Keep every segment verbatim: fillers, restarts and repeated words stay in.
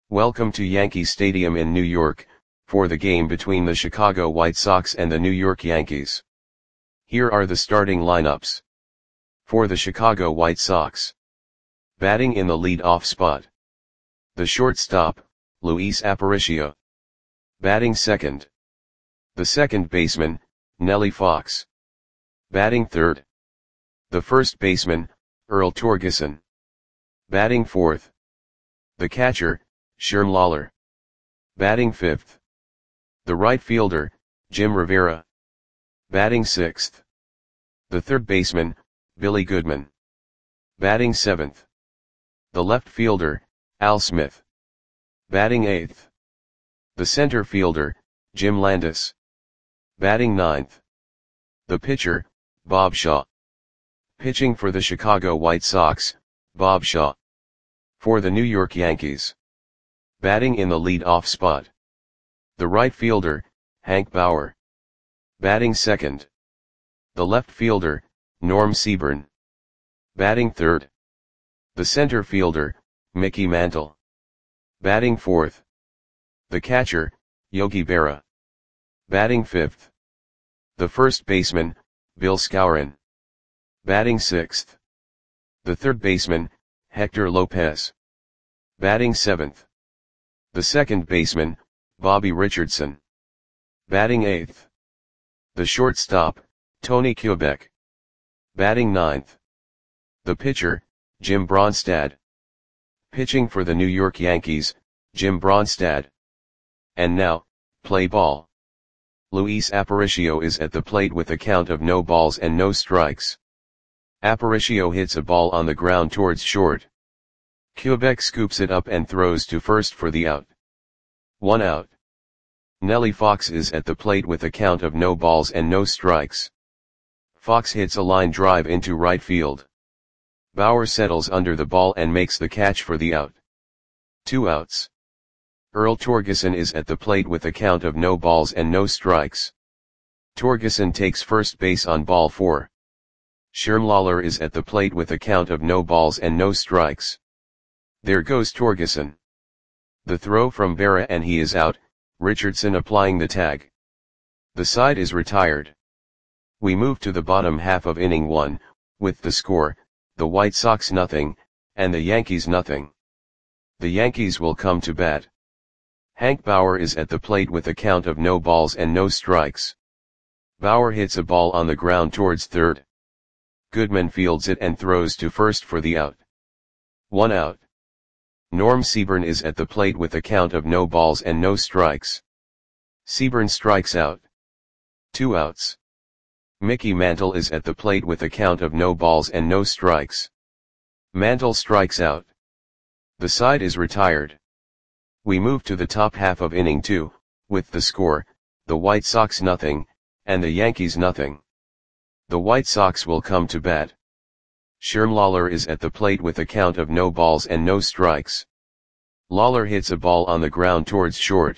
Welcome to Yankee Stadium in New York, for the game between the Chicago White Sox and the New York Yankees. Here are the starting lineups. For the Chicago White Sox. Batting in the lead-off spot. The shortstop, Luis Aparicio. Batting second. The second baseman, Nellie Fox. Batting third. The first baseman, Earl Torgeson. Batting fourth. The catcher, Sherm Lollar. Batting fifth. The right fielder, Jim Rivera. Batting sixth. The third baseman, Billy Goodman. Batting seventh. The left fielder, Al Smith. Batting eighth. The center fielder, Jim Landis. Batting ninth. The pitcher, Bob Shaw. Pitching for the Chicago White Sox, Bob Shaw. For the New York Yankees. Batting in the lead-off spot. The right fielder, Hank Bauer. Batting second. The left fielder, Norm Seaburn. Batting third. The center fielder, Mickey Mantle. Batting fourth. The catcher, Yogi Berra. Batting fifth. The first baseman, Bill Skowron. Batting sixth. The third baseman, Hector Lopez. Batting seventh. The second baseman, Bobby Richardson. Batting eighth. The shortstop, Tony Kubek. Batting ninth. The pitcher, Jim Bronstad. Pitching for the New York Yankees, Jim Bronstad. And now, play ball. Luis Aparicio is at the plate with a count of no balls and no strikes. Aparicio hits a ball on the ground towards short. Kubek scoops it up and throws to first for the out. One out. Nellie Fox is at the plate with a count of no balls and no strikes. Fox hits a line drive into right field. Bauer settles under the ball and makes the catch for the out. Two outs. Earl Torgeson is at the plate with a count of no balls and no strikes. Torgeson takes first base on ball four. Sherm Lollar is at the plate with a count of no balls and no strikes. There goes Torgeson. The throw from Berra and he is out, Richardson applying the tag. The side is retired. We move to the bottom half of inning one, with the score, the White Sox nothing, and the Yankees nothing. The Yankees will come to bat. Hank Bauer is at the plate with a count of no balls and no strikes. Bauer hits a ball on the ground towards third. Goodman fields it and throws to first for the out. One out. Norm Seaburn is at the plate with a count of no balls and no strikes. Seaburn strikes out. Two outs. Mickey Mantle is at the plate with a count of no balls and no strikes. Mantle strikes out. The side is retired. We move to the top half of inning two, with the score, the White Sox nothing, and the Yankees nothing. The White Sox will come to bat. Sherm Lollar is at the plate with a count of no balls and no strikes. Lollar hits a ball on the ground towards short.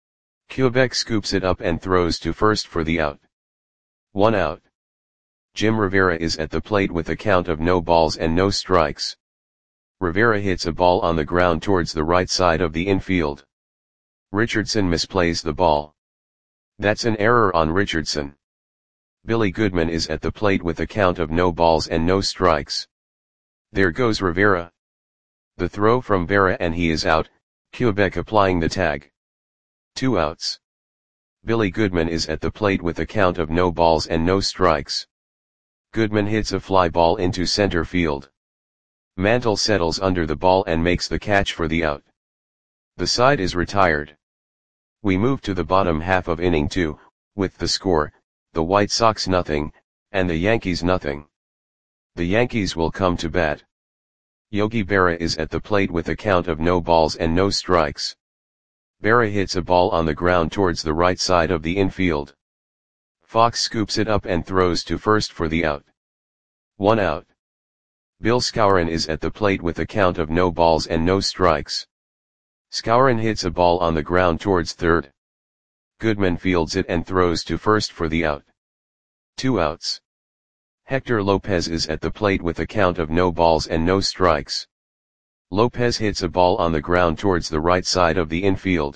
Kubek scoops it up and throws to first for the out. One out. Jim Rivera is at the plate with a count of no balls and no strikes. Rivera hits a ball on the ground towards the right side of the infield. Richardson misplays the ball. That's an error on Richardson. Billy Goodman is at the plate with a count of no balls and no strikes. There goes Rivera. The throw from Berra and he is out, Kubek applying the tag. Two outs. Billy Goodman is at the plate with a count of no balls and no strikes. Goodman hits a fly ball into center field. Mantle settles under the ball and makes the catch for the out. The side is retired. We move to the bottom half of inning two, with the score, the White Sox nothing, and the Yankees nothing. The Yankees will come to bat. Yogi Berra is at the plate with a count of no balls and no strikes. Berra hits a ball on the ground towards the right side of the infield. Fox scoops it up and throws to first for the out. One out. Bill Skowron is at the plate with a count of no balls and no strikes. Skowron hits a ball on the ground towards third. Goodman fields it and throws to first for the out. Two outs. Hector Lopez is at the plate with a count of no balls and no strikes. Lopez hits a ball on the ground towards the right side of the infield.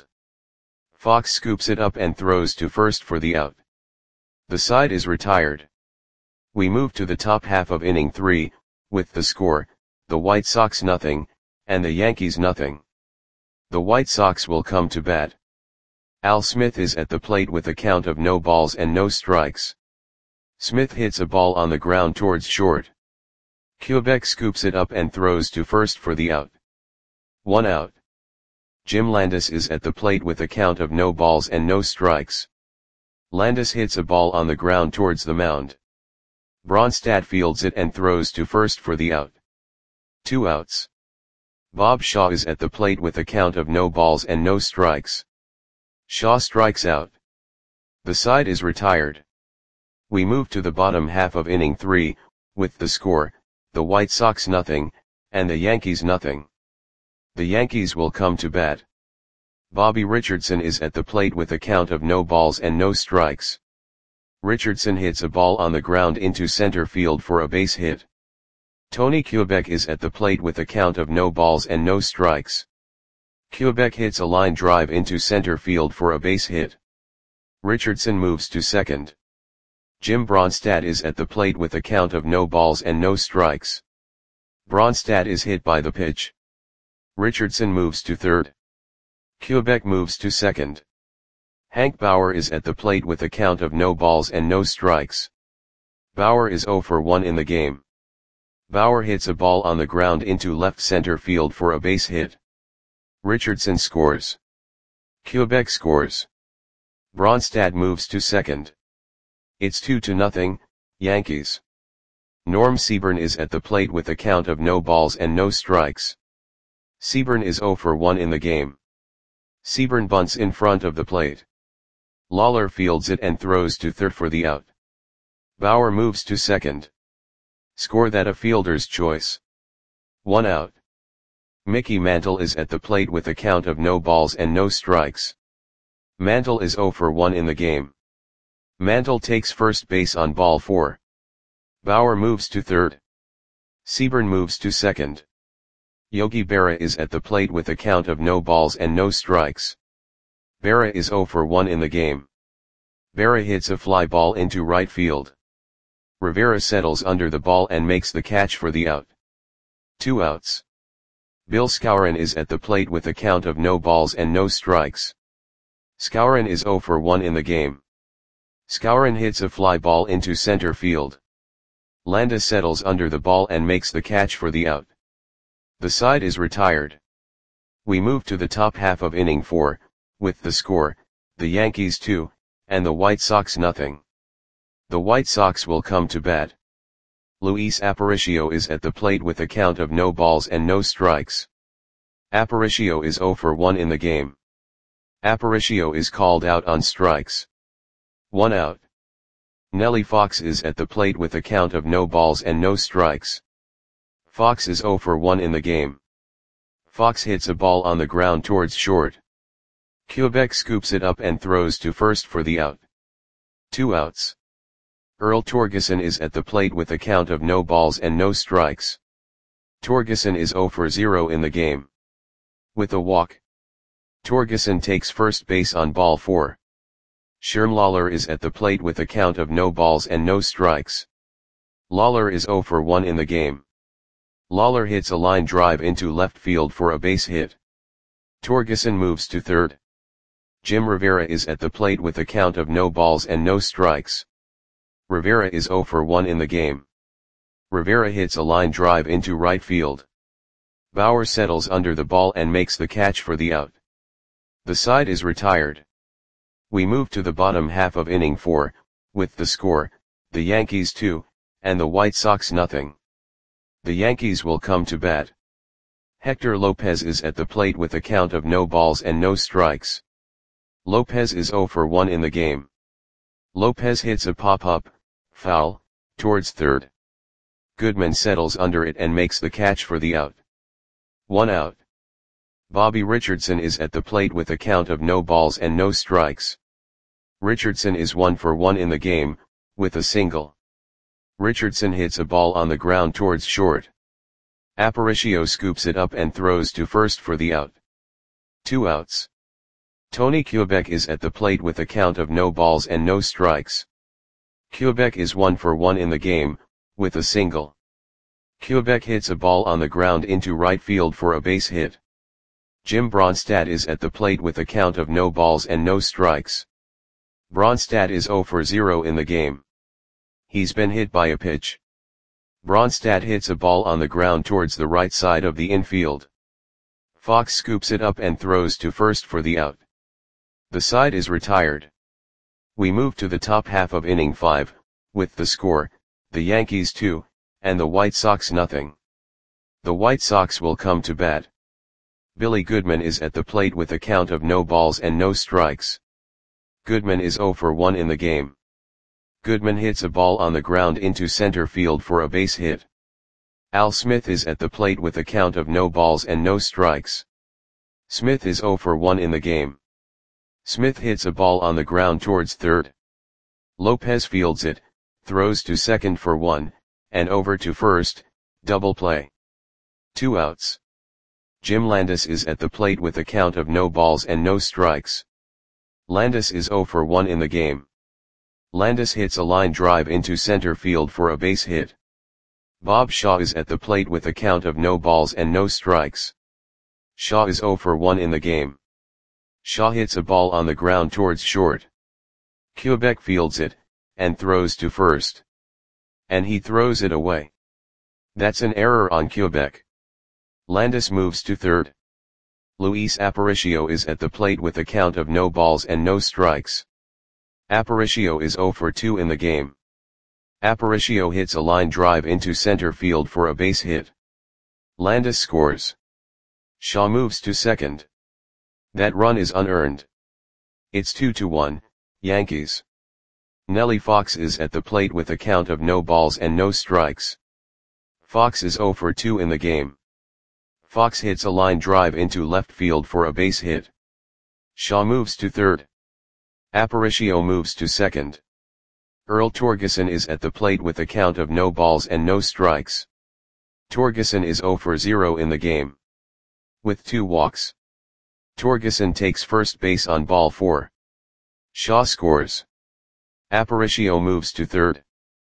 Fox scoops it up and throws to first for the out. The side is retired. We move to the top half of inning three, with the score, the White Sox nothing, and the Yankees nothing. The White Sox will come to bat. Al Smith is at the plate with a count of no balls and no strikes. Smith hits a ball on the ground towards short. Quebec scoops it up and throws to first for the out. One out. Jim Landis is at the plate with a count of no balls and no strikes. Landis hits a ball on the ground towards the mound. Bronstad fields it and throws to first for the out. Two outs. Bob Shaw is at the plate with a count of no balls and no strikes. Shaw strikes out. The side is retired. We move to the bottom half of inning three, with the score, the White Sox nothing, and the Yankees nothing. The Yankees will come to bat. Bobby Richardson is at the plate with a count of no balls and no strikes. Richardson hits a ball on the ground into center field for a base hit. Tony Quebec is at the plate with a count of no balls and no strikes. Quebec hits a line drive into center field for a base hit. Richardson moves to second. Jim Bronstad is at the plate with a count of no balls and no strikes. Bronstad is hit by the pitch. Richardson moves to third. Quebec moves to second. Hank Bauer is at the plate with a count of no balls and no strikes. Bauer is zero for one in the game. Bauer hits a ball on the ground into left center field for a base hit. Richardson scores. Quebec scores. Bronstad moves to second. It's two to nothing, Yankees. Norm Seaburn is at the plate with a count of no balls and no strikes. Seaburn is zero for one in the game. Seaburn bunts in front of the plate. Lawler fields it and throws to third for the out. Bauer moves to second. Score that a fielder's choice. One out. Mickey Mantle is at the plate with a count of no balls and no strikes. Mantle is zero for one in the game. Mantle takes first base on ball four. Bauer moves to third. Seaburn moves to second. Yogi Berra is at the plate with a count of no balls and no strikes. Berra is zero for one in the game. Berra hits a fly ball into right field. Rivera settles under the ball and makes the catch for the out. Two outs. Bill Skowron is at the plate with a count of no balls and no strikes. Skowron is zero for one in the game. Skowron hits a fly ball into center field. Landis settles under the ball and makes the catch for the out. The side is retired. We move to the top half of inning four, with the score, the Yankees two, and the White Sox nothing. The White Sox will come to bat. Luis Aparicio is at the plate with a count of no balls and no strikes. Aparicio is zero for one in the game. Aparicio is called out on strikes. One out. Nellie Fox is at the plate with a count of no balls and no strikes. Fox is zero for one in the game. Fox hits a ball on the ground towards short. Quebec scoops it up and throws to first for the out. Two outs. Earl Torgeson is at the plate with a count of no balls and no strikes. Torgeson is zero for zero in the game. With a walk. Torgeson takes first base on ball four. Sherm Lawler is at the plate with a count of no balls and no strikes. Lawler is zero for one in the game. Lawler hits a line drive into left field for a base hit. Torgeson moves to third. Jim Rivera is at the plate with a count of no balls and no strikes. Rivera is zero for one in the game. Rivera hits a line drive into right field. Bauer settles under the ball and makes the catch for the out. The side is retired. We move to the bottom half of inning four, with the score, the Yankees two, and the White Sox nothing. The Yankees will come to bat. Hector Lopez is at the plate with a count of no balls and no strikes. Lopez is zero for one in the game. Lopez hits a pop-up, foul, towards third. Goodman settles under it and makes the catch for the out. One out. Bobby Richardson is at the plate with a count of no balls and no strikes. Richardson is one for one in the game, with a single. Richardson hits a ball on the ground towards short. Aparicio scoops it up and throws to first for the out. Two outs. Tony Quebec is at the plate with a count of no balls and no strikes. Quebec is one for one in the game, with a single. Quebec hits a ball on the ground into right field for a base hit. Jim Bronstadt is at the plate with a count of no balls and no strikes. Bronstadt is zero for zero in the game. He's been hit by a pitch. Bronstadt hits a ball on the ground towards the right side of the infield. Fox scoops it up and throws to first for the out. The side is retired. We move to the top half of inning five, with the score, the Yankees two, and the White Sox nothing. The White Sox will come to bat. Billy Goodman is at the plate with a count of no balls and no strikes. Goodman is zero for one in the game. Goodman hits a ball on the ground into center field for a base hit. Al Smith is at the plate with a count of no balls and no strikes. Smith is zero for one in the game. Smith hits a ball on the ground towards third. Lopez fields it, throws to second for one, and over to first, double play. Two outs. Jim Landis is at the plate with a count of no balls and no strikes. Landis is zero for one in the game. Landis hits a line drive into center field for a base hit. Bob Shaw is at the plate with a count of no balls and no strikes. Shaw is zero for one in the game. Shaw hits a ball on the ground towards short. Quebec fields it, and throws to first. And he throws it away. That's an error on Quebec. Landis moves to third. Luis Aparicio is at the plate with a count of no balls and no strikes. Aparicio is zero for two in the game. Aparicio hits a line drive into center field for a base hit. Landis scores. Shaw moves to second. That run is unearned. It's two to one, Yankees. Nellie Fox is at the plate with a count of no balls and no strikes. Fox is zero for two in the game. Fox hits a line drive into left field for a base hit. Shaw moves to third. Aparicio moves to second. Earl Torgeson is at the plate with a count of no balls and no strikes. Torgeson is zero for zero in the game. With two walks. Torgeson takes first base on ball four. Shaw scores. Aparicio moves to third.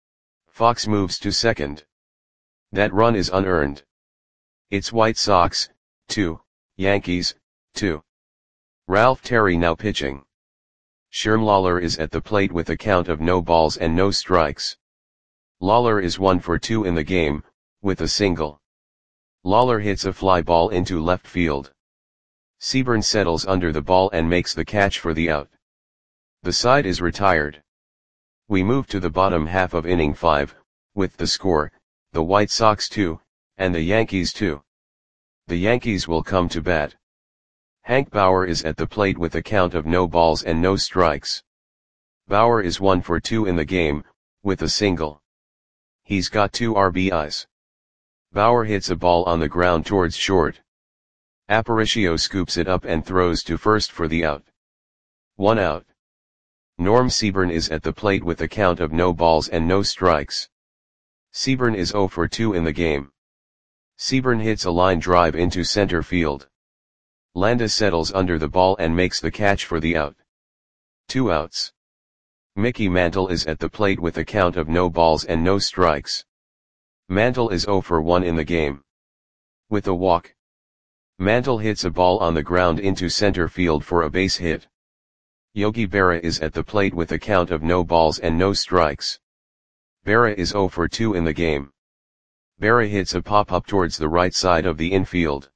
Fox moves to second. That run is unearned. It's White Sox, two, Yankees, two. Ralph Terry now pitching. Sherm Lawler is at the plate with a count of no balls and no strikes. Lawler is one for two in the game, with a single. Lawler hits a fly ball into left field. Seaburn settles under the ball and makes the catch for the out. The side is retired. We move to the bottom half of inning five, with the score, the White Sox two, and the Yankees two. The Yankees will come to bat. Hank Bauer is at the plate with a count of no balls and no strikes. Bauer is one for two in the game, with a single. He's got two R B Is. Bauer hits a ball on the ground towards short. Aparicio scoops it up and throws to first for the out. One out. Norm Seaburn is at the plate with a count of no balls and no strikes. Seaburn is zero for two in the game. Seaburn hits a line drive into center field. Landis settles under the ball and makes the catch for the out. Two outs. Mickey Mantle is at the plate with a count of no balls and no strikes. Mantle is zero for one in the game. With a walk. Mantle hits a ball on the ground into center field for a base hit. Yogi Berra is at the plate with a count of no balls and no strikes. Berra is zero for two in the game. Berra hits a pop-up towards the right side of the infield.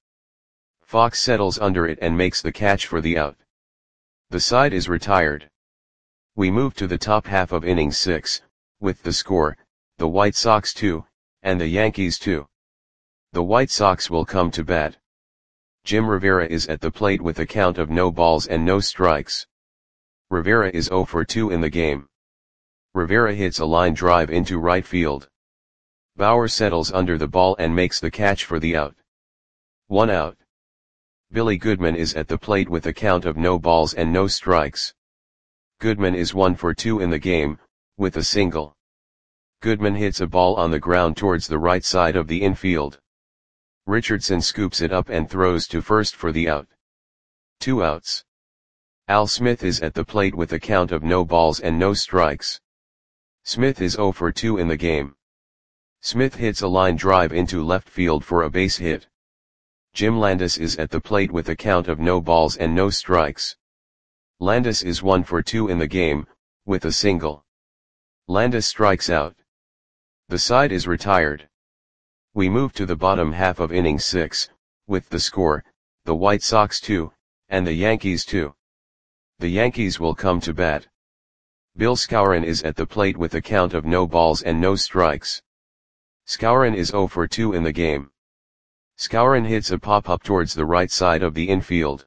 Fox settles under it and makes the catch for the out. The side is retired. We move to the top half of inning six, with the score, the White Sox two, and the Yankees two. The White Sox will come to bat. Jim Rivera is at the plate with a count of no balls and no strikes. Rivera is zero for two in the game. Rivera hits a line drive into right field. Bauer settles under the ball and makes the catch for the out. One out. Billy Goodman is at the plate with a count of no balls and no strikes. Goodman is one for two in the game, with a single. Goodman hits a ball on the ground towards the right side of the infield. Richardson scoops it up and throws to first for the out. Two outs. Al Smith is at the plate with a count of no balls and no strikes. Smith is oh for two in the game. Smith hits a line drive into left field for a base hit. Jim Landis is at the plate with a count of no balls and no strikes. Landis is one for two in the game, with a single. Landis strikes out. The side is retired. We move to the bottom half of inning six, with the score, the White Sox two, and the Yankees two. The Yankees will come to bat. Bill Skowron is at the plate with a count of no balls and no strikes. Skowron is oh for two in the game. Skowron hits a pop-up towards the right side of the infield.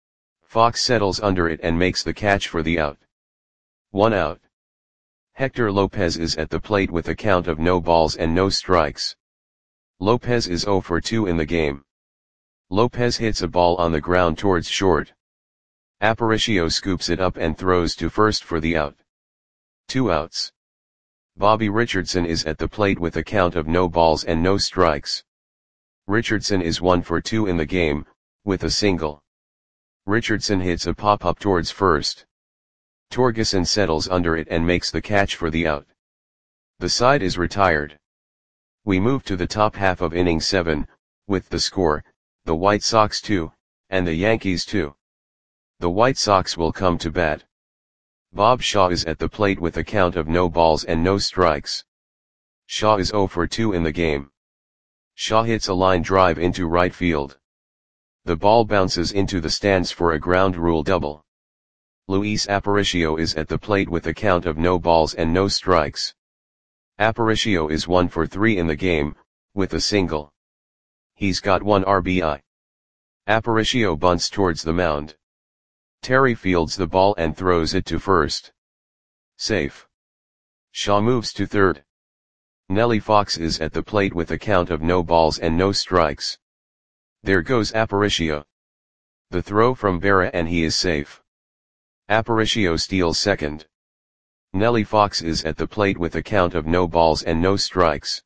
Fox settles under it and makes the catch for the out. One out. Hector Lopez is at the plate with a count of no balls and no strikes. Lopez is oh for two in the game. Lopez hits a ball on the ground towards short. Aparicio scoops it up and throws to first for the out. Two outs. Bobby Richardson is at the plate with a count of no balls and no strikes. Richardson is one for two in the game, with a single. Richardson hits a pop-up towards first. Torgeson settles under it and makes the catch for the out. The side is retired. We move to the top half of inning seven, with the score, the White Sox two, and the Yankees two. The White Sox will come to bat. Bob Shaw is at the plate with a count of no balls and no strikes. Shaw is oh for two in the game. Shaw hits a line drive into right field. The ball bounces into the stands for a ground rule double. Luis Aparicio is at the plate with a count of no balls and no strikes. Aparicio is one for three in the game, with a single. He's got one R B I. Aparicio bunts towards the mound. Terry fields the ball and throws it to first. Safe. Shaw moves to third. Nellie Fox is at the plate with a count of no balls and no strikes. There goes Aparicio. The throw from Berra and he is safe. Aparicio steals second. Nellie Fox is at the plate with a count of no balls and no strikes.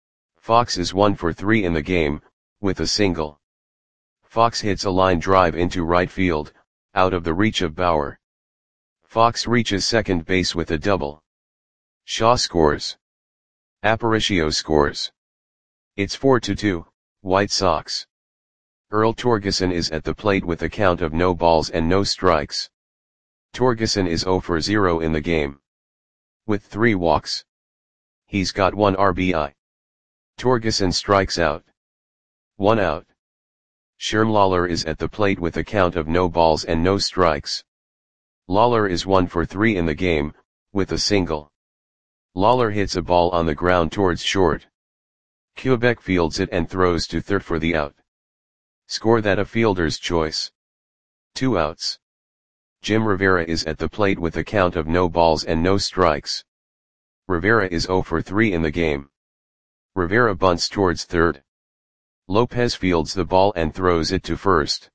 Fox is one for three in the game, with a single. Fox hits a line drive into right field, out of the reach of Bauer. Fox reaches second base with a double. Shaw scores. Aparicio scores. It's four to two, White Sox. Earl Torgeson is at the plate with a count of no balls and no strikes. Torgeson is oh for zero in the game. With three walks. He's got one R B I. Torgeson strikes out. One out. Sherm Lawler is at the plate with a count of no balls and no strikes. Lawler is one for three in the game, with a single. Lawler hits a ball on the ground towards short. Quebec fields it and throws to third for the out. Score that a fielder's choice. Two outs. Jim Rivera is at the plate with a count of no balls and no strikes. Rivera is oh for three in the game. Rivera bunts towards third. Lopez fields the ball and throws it to first.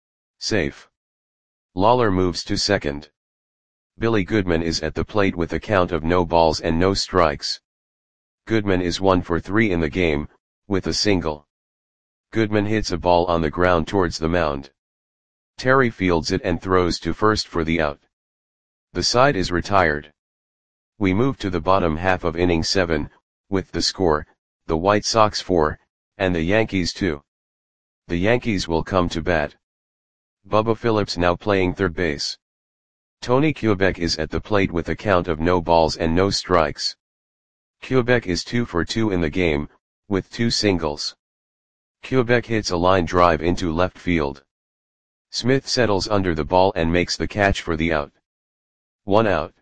Safe. Lawler moves to second. Billy Goodman is at the plate with a count of no balls and no strikes. Goodman is one for three in the game, with a single. Goodman hits a ball on the ground towards the mound. Terry fields it and throws to first for the out. The side is retired. We move to the bottom half of inning seven, with the score, the White Sox four, and the Yankees two. The Yankees will come to bat. Bubba Phillips now playing third base. Tony Quebec is at the plate with a count of no balls and no strikes. Quebec is two for two in the game, with two singles. Quebec hits a line drive into left field. Smith settles under the ball and makes the catch for the out. One out.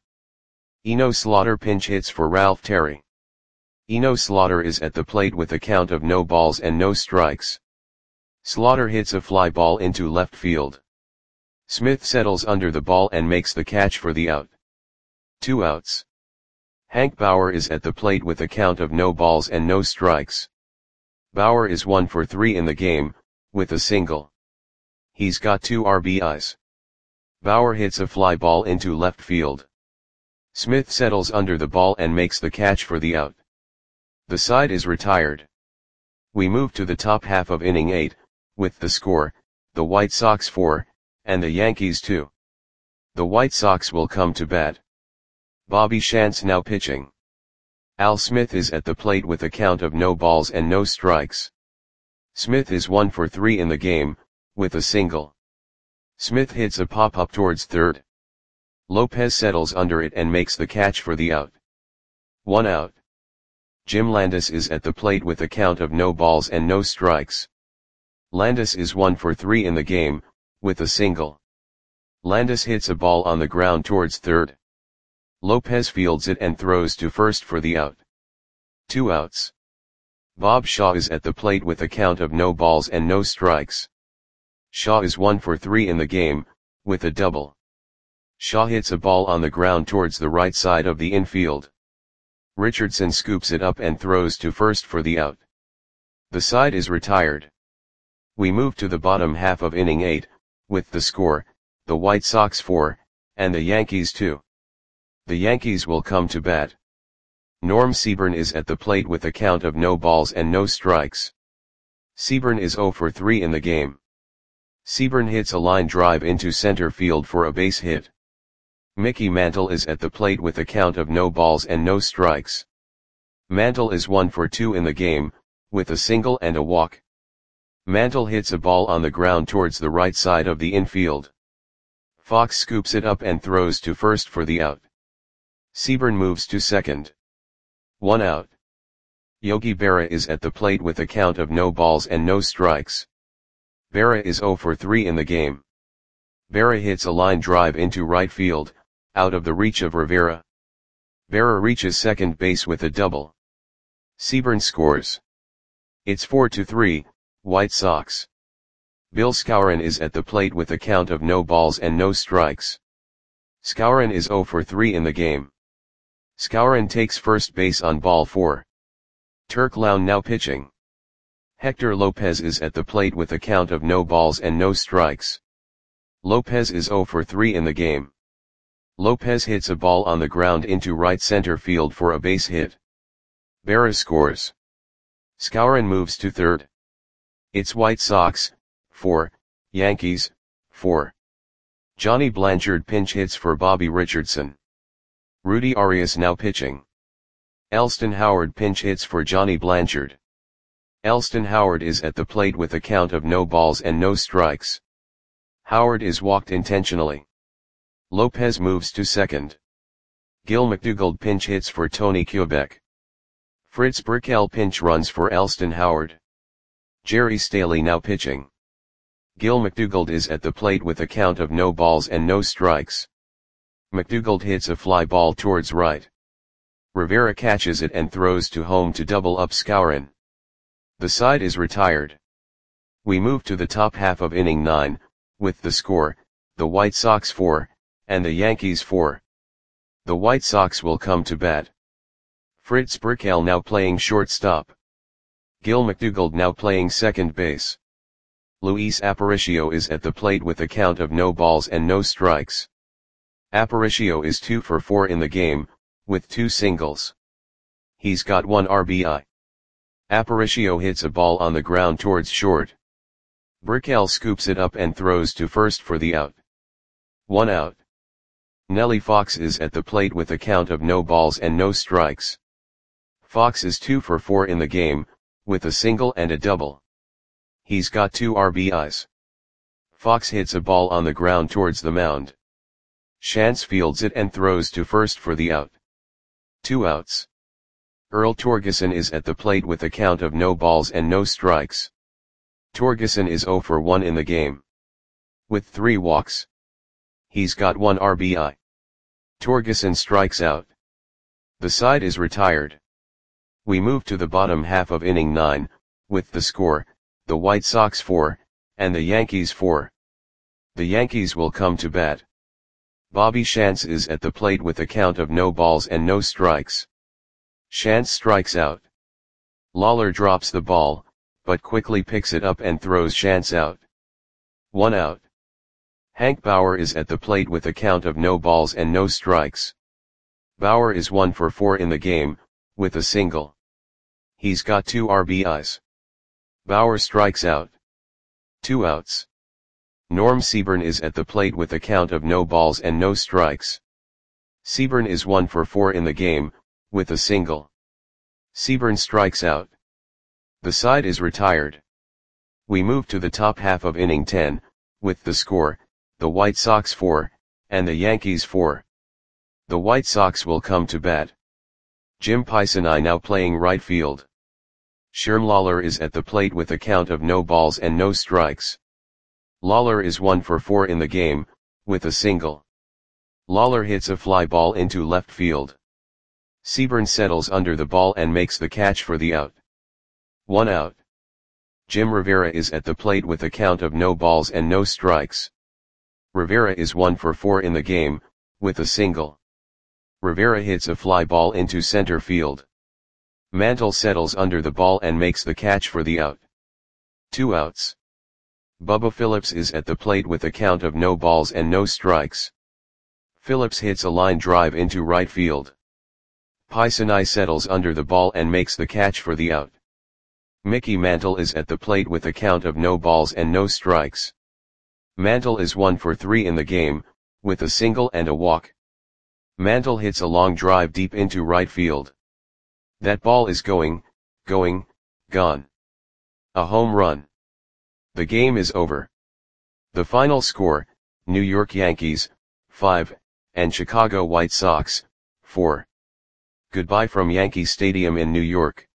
Eno Slaughter pinch hits for Ralph Terry. Eno Slaughter is at the plate with a count of no balls and no strikes. Slaughter hits a fly ball into left field. Smith settles under the ball and makes the catch for the out. Two outs. Hank Bauer is at the plate with a count of no balls and no strikes. Bauer is one for three in the game, with a single. He's got two R B Is. Bauer hits a fly ball into left field. Smith settles under the ball and makes the catch for the out. The side is retired. We move to the top half of inning eight, with the score, the White Sox four, and the Yankees two. The White Sox will come to bat. Bobby Shantz now pitching. Al Smith is at the plate with a count of no balls and no strikes. Smith is one for three in the game, with a single. Smith hits a pop-up towards third. Lopez settles under it and makes the catch for the out. One out. Jim Landis is at the plate with a count of no balls and no strikes. Landis is one for three in the game, with a single. Landis hits a ball on the ground towards third. Lopez fields it and throws to first for the out. Two outs. Bob Shaw is at the plate with a count of no balls and no strikes. Shaw is one for three in the game, with a double. Shaw hits a ball on the ground towards the right side of the infield. Richardson scoops it up and throws to first for the out. The side is retired. We move to the bottom half of inning eight, with the score, the White Sox four, and the Yankees two. The Yankees will come to bat. Norm Seaburn is at the plate with a count of no balls and no strikes. Seaburn is zero for three in the game. Seaburn hits a line drive into center field for a base hit. Mickey Mantle is at the plate with a count of no balls and no strikes. Mantle is one for two in the game, with a single and a walk. Mantle hits a ball on the ground towards the right side of the infield. Fox scoops it up and throws to first for the out. Seaburn moves to second. One out. Yogi Berra is at the plate with a count of no balls and no strikes. Berra is zero for three in the game. Berra hits a line drive into right field, out of the reach of Rivera. Berra reaches second base with a double. Seaburn scores. It's four to three, White Sox. Bill Skowron is at the plate with a count of no balls and no strikes. Skowron is zero for three in the game. Skowron takes first base on ball four. Turk Lown now pitching. Hector Lopez is at the plate with a count of no balls and no strikes. Lopez is zero for three in the game. Lopez hits a ball on the ground into right center field for a base hit. Berra scores. Skowron moves to third. It's White Sox, four, Yankees, four. Johnny Blanchard pinch hits for Bobby Richardson. Rudy Arias now pitching. Elston Howard pinch hits for Johnny Blanchard. Elston Howard is at the plate with a count of no balls and no strikes. Howard is walked intentionally. Lopez moves to second. Gil McDougald pinch hits for Tony Kubek. Fritz Brickell pinch runs for Elston Howard. Jerry Staley now pitching. Gil McDougald is at the plate with a count of no balls and no strikes. McDougald hits a fly ball towards right. Rivera catches it and throws to home to double up Skowron. The side is retired. We move to the top half of inning nine, with the score, the White Sox four, and the Yankees four. The White Sox will come to bat. Fritz Brickell now playing shortstop. Gil McDougald now playing second base. Luis Aparicio is at the plate with a count of no balls and no strikes. Aparicio is two for four in the game, with two singles. He's got one R B I. Aparicio hits a ball on the ground towards short. Brickell scoops it up and throws to first for the out. One out. Nellie Fox is at the plate with a count of no balls and no strikes. Fox is two for four in the game, with a single and a double. He's got two R B Is. Fox hits a ball on the ground towards the mound. Shantz fields it and throws to first for the out. Two outs. Earl Torgeson is at the plate with a count of no balls and no strikes. Torgeson is zero for one in the game. With three walks. He's got one R B I. Torgeson strikes out. The side is retired. We move to the bottom half of inning nine, with the score, the White Sox four, and the Yankees four. The Yankees will come to bat. Bobby Shantz is at the plate with a count of no balls and no strikes. Shantz strikes out. Lawler drops the ball, but quickly picks it up and throws Shantz out. One out. Hank Bauer is at the plate with a count of no balls and no strikes. Bauer is one for four in the game, with a single. He's got two R B Is. Bauer strikes out. Two outs. Norm Seaburn is at the plate with a count of no balls and no strikes. Seaburn is one for four in the game, with a single. Seaburn strikes out. The side is retired. We move to the top half of inning ten, with the score, the White Sox four, and the Yankees four. The White Sox will come to bat. Jim Pisani now playing right field. Sherm Lawler is at the plate with a count of no balls and no strikes. Lawler is one for four in the game, with a single. Lawler hits a fly ball into left field. Seaburn settles under the ball and makes the catch for the out. One out. Jim Rivera is at the plate with a count of no balls and no strikes. Rivera is one for four in the game, with a single. Rivera hits a fly ball into center field. Mantle settles under the ball and makes the catch for the out. Two outs. Bubba Phillips is at the plate with a count of no balls and no strikes. Phillips hits a line drive into right field. Pisani settles under the ball and makes the catch for the out. Mickey Mantle is at the plate with a count of no balls and no strikes. Mantle is one for three in the game, with a single and a walk. Mantle hits a long drive deep into right field. That ball is going, going, gone. A home run. The game is over. The final score, New York Yankees, five, and Chicago White Sox, four. Goodbye from Yankee Stadium in New York.